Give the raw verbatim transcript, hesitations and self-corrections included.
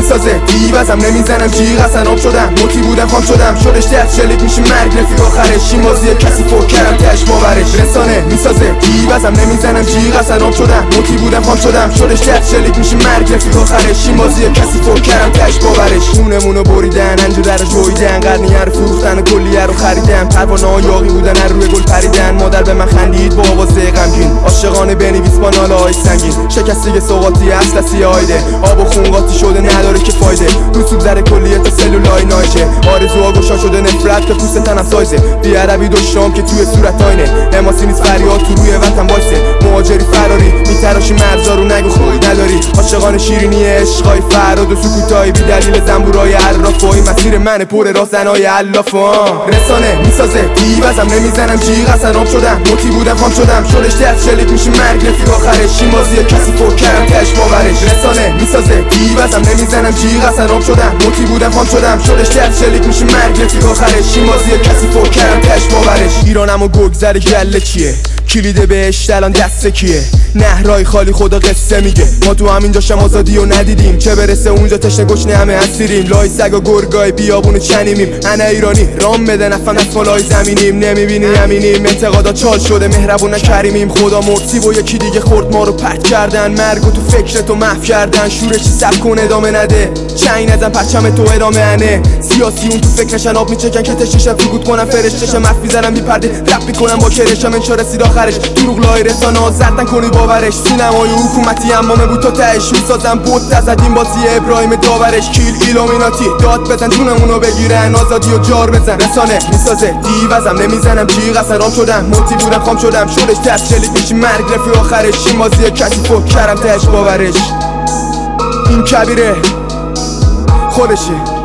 میسازه دیوزم نمیزنم جیغ اصلا آب شدم موتی بودم خام شدم شدش دست شلیک میشه مرگ رفیق آخرش این بازیه کسی فوق کردم تش باورش رسانه میسازه دیوزم نمیزنم جیغ اصلا آب شدم موتی بودم خام شدم شدش دست شلیک میشه مرگ رفیق آخرش این بازیه کسی فوق کردم تش باورش خونمونو بریدن انجور رو جویدن قرنیه رو فروختن و کلیه رو خریدن پروانه‌ها یاغی بودن از روی گل پریدن مادر به من خندید با آوازه غمگین عاشقانه بنویس با ناله‌های سنگین شکسته سوغاتی اصل آیده آب و خون قاطی شده نداره که فایده رسوب زره کلیه تا سلولای نایشه آرزوها گشا شده نفرت که پوست تنم سایزه بی عربی دشتام که توی صورت آینه حماسی نیست فریاد تو روی وطن وایسه مهاجری فراری میتراشی مرزا رو نگو خود نداری عاشقان شیرینی عشقای فراد و سکوتای بی دلیل زنبورای عرافای مسیر من پر راسنای علافا رسانه میسازه دیوزم نمیزنم جیغ اصلا آب شدم موتی بودم خام شدم شدش دست شلیک میشه مرگ رفیق آخرش این بازیه کسی فوق کردم تش باورش رسانه میسازه دیوزم نمیزنم جیغ اصلا آب شدم موتی بودم خام شدم شدش دست شلیک میشه مرگ رفیق آخرش این بازیه کسی فوق کردم تش باورش ایرانم و گگذر گله چیه کلیده بهش الان دست کیه نهرای خالی خدا قصه میگه ما تو همین جاشم آزادی و ندیدیم چه برسه اونجا تشنه گشنه همه اسیریم لای سگا گرگای بیابونو چنیمیم انا ایرانی رام بده نفن از فالای زمینیم نمیبینی همینیم انتقادا چال شده مهربون نکریمیم خدا مرسی و یکی دیگه خورد ما رو پرت کردن مرگو تو فکرتو محو کردن شوره چی سب کن ادامه نده چنگ نزن پرچم تو ادامه انه سیاسی اون تو فکرشن آب میچکن که تششم فیگوت کنم فرشتشم مف میزنم میپرده رپ میکنم با کرشم انشا رسید آخرش دروغ لای رسانه ها زرد نکنی باورش سینمای حکومتی امامه بود تا تهش میسازم بود تزدیم بازی ابراهیم داورش کیل ایلومیناتی داد بزن جونمونو بگیرن آزادی و جار بزن رسانه میسازه دیوزم نمیزنم جیغ اصلا آب شدم موتی بودم خام شدم شدش دست شلیک میشی مرگ رفیق آخرش این بازیه کسی فوق کردم تهش باورش این کبیره خودشه